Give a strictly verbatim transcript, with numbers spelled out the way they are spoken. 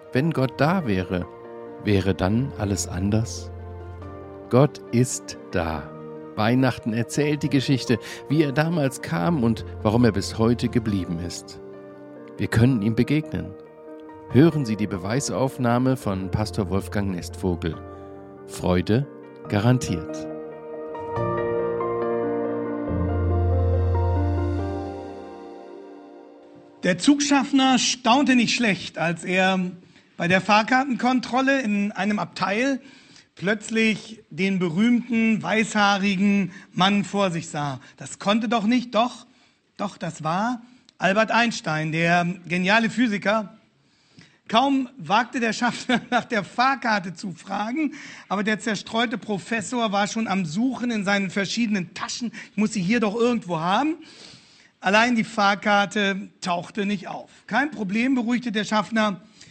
Wenn Gott da wäre, wäre dann alles anders? Gott ist da. Weihnachten erzählt die Geschichte, wie er damals kam und warum er bis heute geblieben ist. Wir können ihm begegnen. Hören Sie die Beweisaufnahme von Pastor Wolfgang Nestvogel. Freude garantiert. Der Zugschaffner staunte nicht schlecht, als er bei der Fahrkartenkontrolle in einem Abteil plötzlich den berühmten, weißhaarigen Mann vor sich sah. Das konnte doch nicht, doch, doch, das war Albert Einstein, der geniale Physiker. Kaum wagte der Schaffner nach der Fahrkarte zu fragen, aber der zerstreute Professor war schon am Suchen in seinen verschiedenen Taschen. Ich muss sie hier doch irgendwo haben. Allein die Fahrkarte tauchte nicht auf. Kein Problem, beruhigte der Schaffner.